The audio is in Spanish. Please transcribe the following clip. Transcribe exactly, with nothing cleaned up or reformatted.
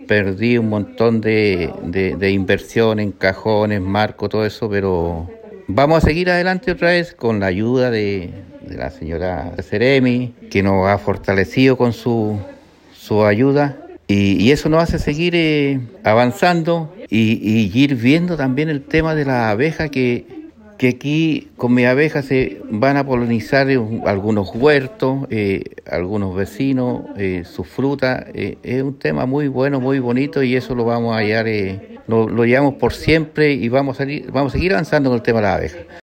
perdí un montón de, de, de inversión en cajones, marco, todo eso, pero vamos a seguir adelante otra vez con la ayuda de, de la señora Ceremi, que nos ha fortalecido con su, su ayuda. Y, y eso nos hace seguir eh, avanzando y, y ir viendo también el tema de las abejas, que, que aquí con mis abejas se van a polinizar eh, algunos huertos, eh, algunos vecinos, eh, sus frutas. Eh, es un tema muy bueno, muy bonito, y eso lo vamos a hallar, eh, lo, lo llevamos por siempre, y vamos a, salir, vamos a seguir avanzando con el tema de las abejas.